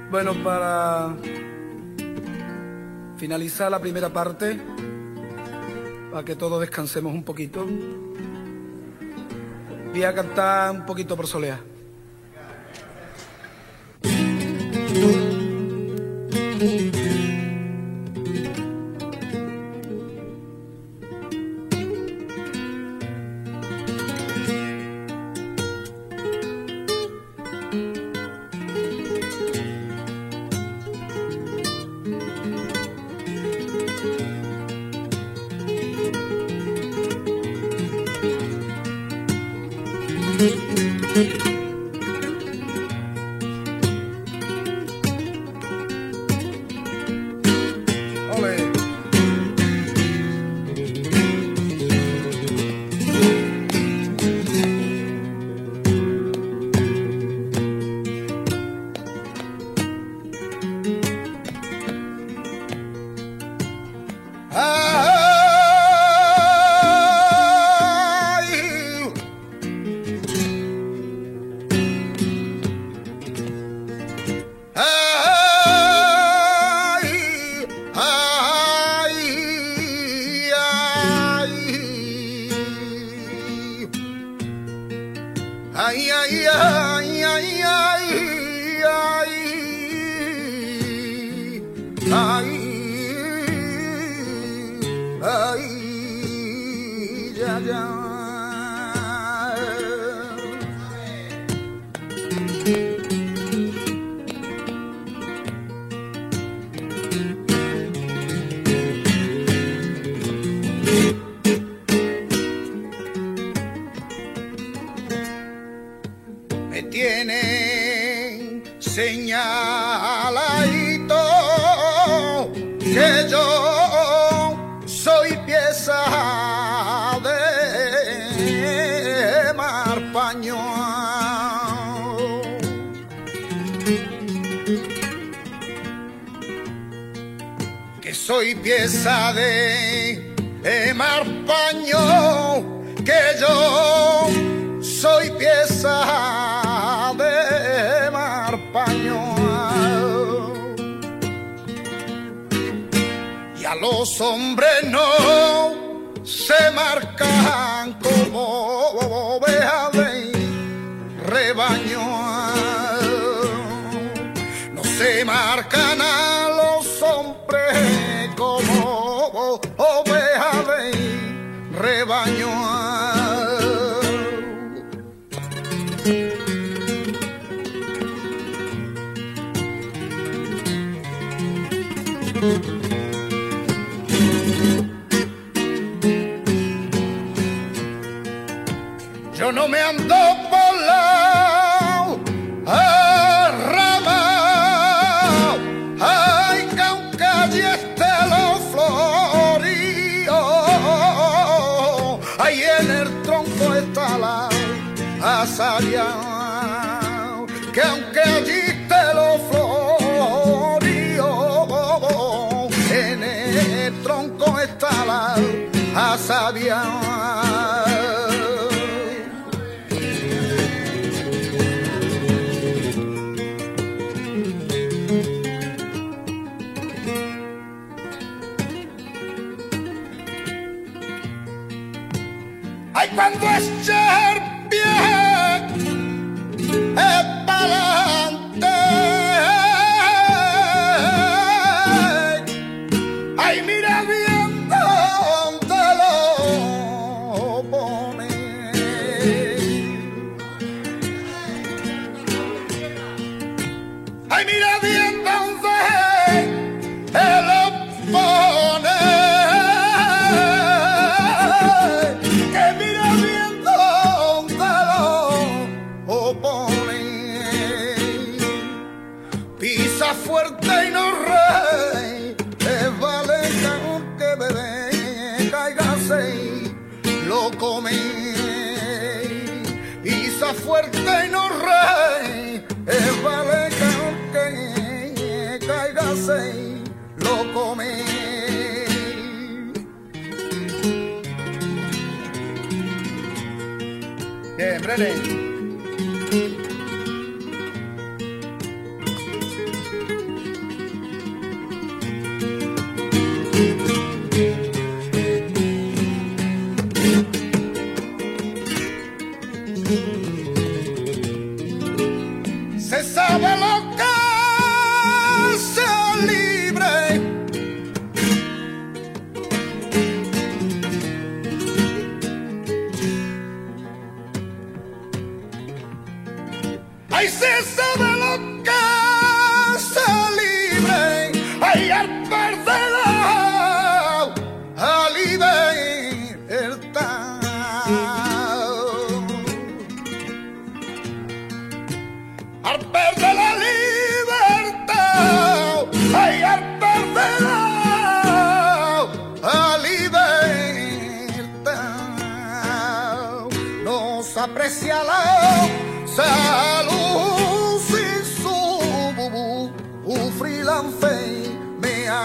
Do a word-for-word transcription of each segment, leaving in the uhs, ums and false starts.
Bueno, para finalizar la primera parte, para que todos descansemos un poquito, voy a cantar un poquito por Soleá. Ay, ay, ay, ay, ay, ay, ay, ay, ya, ya. Me tienen señaladito que yo soy pieza de marpaño. Que soy pieza de, de marpaño, que yo soy pieza de marpaño. Y a los hombres no se marcan como ovejas de rebaño. No se marcan a los hombres como ovejas de rebaño. Yo no me ando por la rama, ay, que aunque allí esté los floríos, ahí en el tronco está la azaria, que aunque allí esté los floríos, en el tronco está la azaria. Ay, cuando eche el pie es pa'lante, ay, mira bien dónde lo pone. Ay, mira bien dónde lo pone. Pisa fuerte y no rey, es vale que bebé cáigase y lo come. Pisa fuerte y no rey, es vale que cáigase y lo come. Bien, Brené. Se sabe lo que es ser libre. Ay, se sabe lo que es ser libre. Ay, al perderla, a libertad. Al perder la libertad, ay, al perderla, a libertad, no se aprecia la salud si su freelance me ha.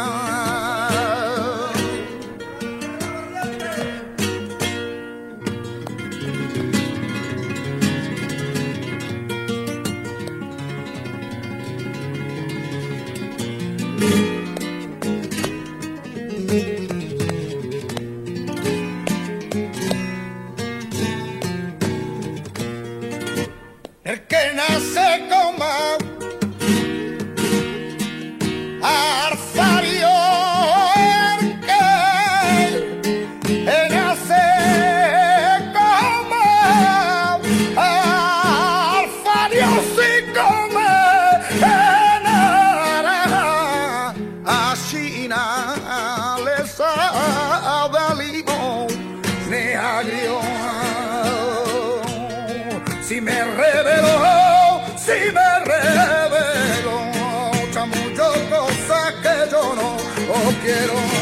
El que nace como Arfario, el que nace como Arfario, si come en a China le sabe limón ni agrio. Si me revelo, si me revelo, muchas muchas cosas que yo no quiero.